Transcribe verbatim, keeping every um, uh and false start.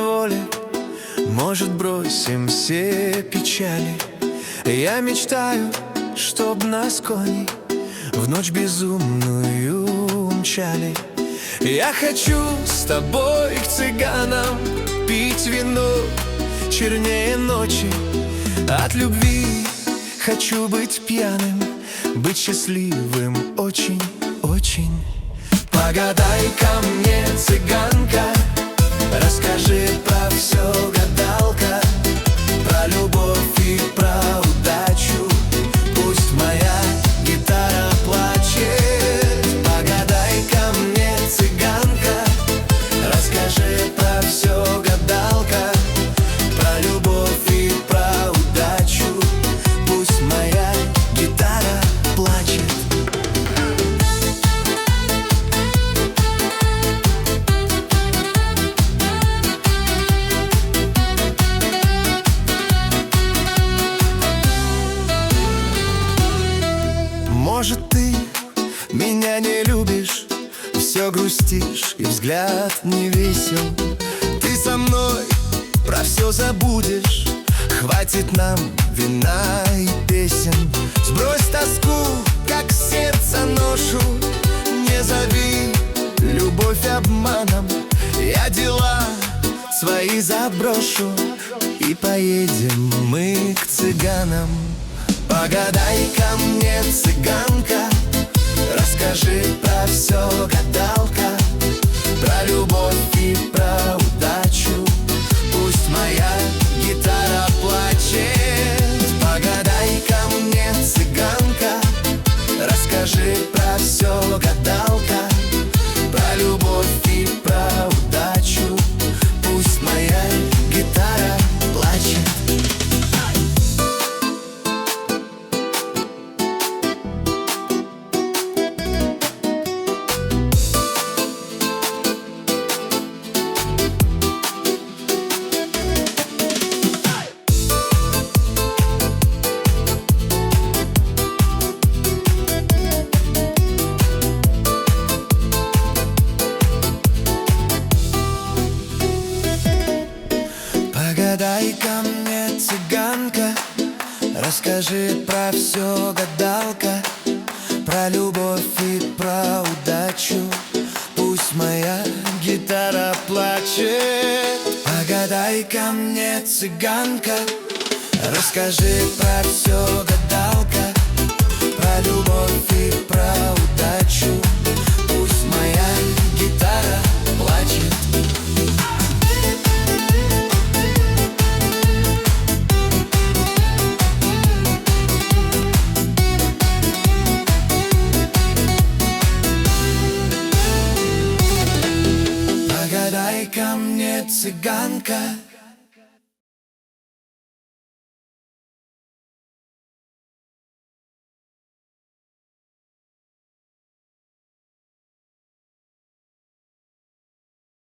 воле, может, бросим все печали. Я мечтаю, чтоб нас кони в ночь безумную мчали. Я хочу с тобой к цыганам пить вино чернее ночи. От любви хочу быть пьяным, быть счастливым очень, очень. Погадай ко мне, цыганка, расскажи про все, гадалка, про любовь и про удачу. Пусть моя гитара плачет. Погадай ко мне, цыганка, расскажи про все, гадалка, про любовь и про удачу. Пусть моя гитара плачет. Может, ты меня не любишь, все грустишь и взгляд не весел. Ты со мной про все забудешь, хватит нам вина и песен. Сбрось тоску, как сердце ношу, не зови любовь обманом. Я дела свои заброшу, и поедем мы к цыганам. Погадай ко мне, цыганка, расскажи про все, гадалка, про любовь и про удачу. Пусть моя гитара плачет. Погадай ко мне, цыганка, расскажи про все, гадалка, про любовь и про удачу. Пусть моя гитара плачет. Погадай ко мне, цыганка, расскажи про все, гадалка, про любовь и про удачу. Пусть моя гитара плачет. Погадай ко мне, цыганка, расскажи про все, гадалка, про любовь и про удачу. Пусть моя гитара плачет. Погадай ко мне, цыганка,